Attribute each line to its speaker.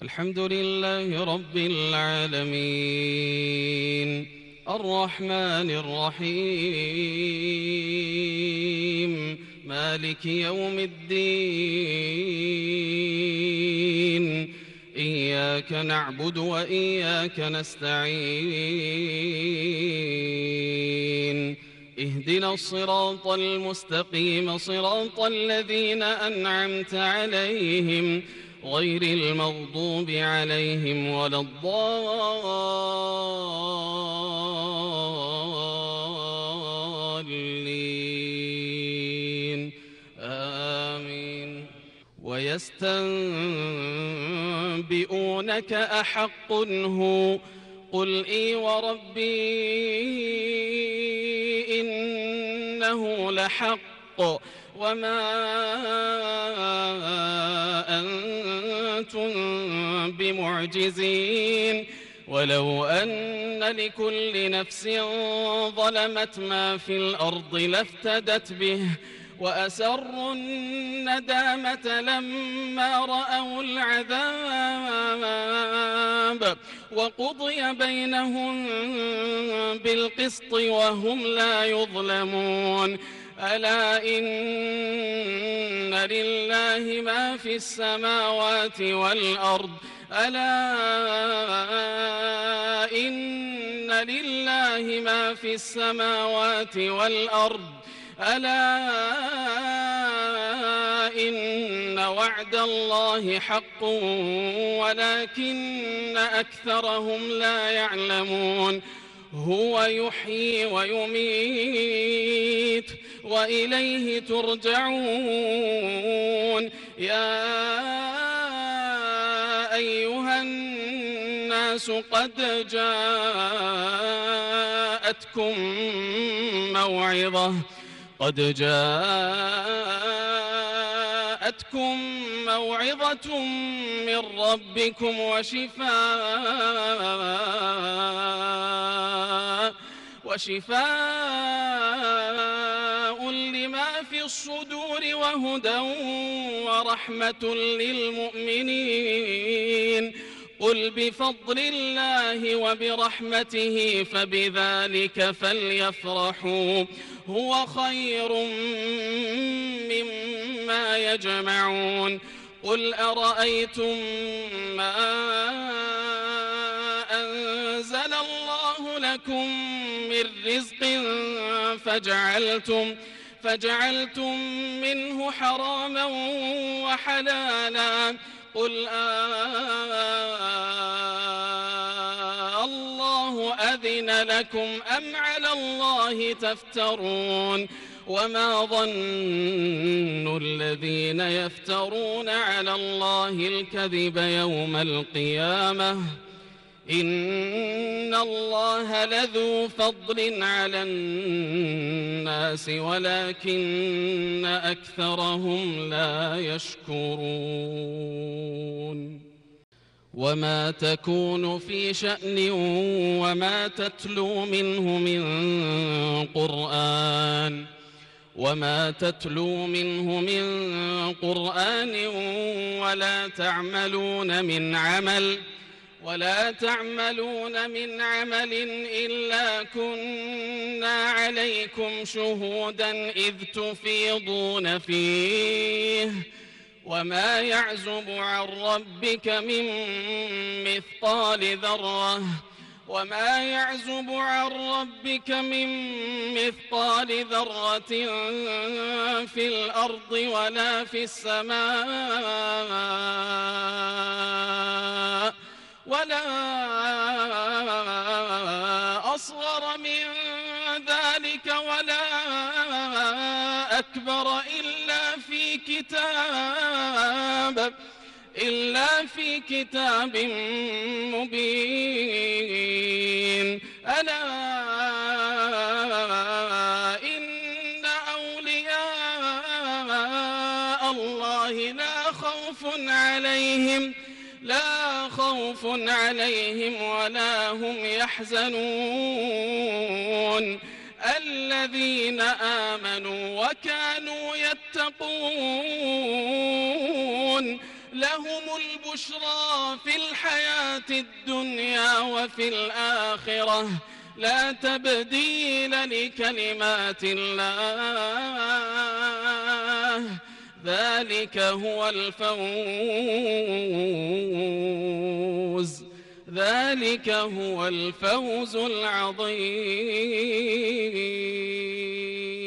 Speaker 1: الحمد لله رب العالمين الرحمن الرحيم مالك يوم الدين إياك نعبد وإياك نستعين اهدنا الصراط المستقيم صراط الذين أنعمت عليهم غير المغضوب عليهم ولا الضالين آمين. ويستنبئونك أحق هو قل إي وربي إنه لحق وما أنتم بمعجزين ولو أن لكل نفس ظلمت ما في الأرض لافتدت به وأسروا الندامة لما رأوا العذاب وقضي بينهم بالقسط وهم لا يظلمون ألا إن لله ما في السماوات والأرض ألا إن لله ما في السماوات والأرض ألا إن وعد الله حق ولكن أكثرهم لا يعلمون هو يحيي ويميت وإليه ترجعون يا أيها الناس قد جاءتكم موعظة من ربكم وشفاء لما في الصدور وهدى ورحمة للمؤمنين قل بفضل الله وبرحمته فبذلك فليفرحوا هو خير مما يجمعون قل أرأيتم ما أنزل الله لكم من رزق فجعلتم منه حراما وحلالا قل الله أذن لكم أم على الله تفترون وما ظن الذين يفترون على الله الكذب يوم القيامة إن الله لذو فضل على الناس ولكن أكثرهم لا يشكرون وما تكون في شأن وما تتلو منه من قرآن ولا تعملون من عمل إلا كنا عليكم شهودا إذ تفيضون فيه وما يعزب عن ربك من مثقال ذرة في الأرض ولا في السماء ولا أصغر من ذلك ولا أكبر إلا في كتاب مبين ألا إن أولياء الله لا خوف عليهم ولا هم يحزنون الذين آمنوا وكانوا يتقون لهم البشرى في الحياة الدنيا وفي الآخرة لا تبديل لكلمات الله ذلك هو الفوز العظيم.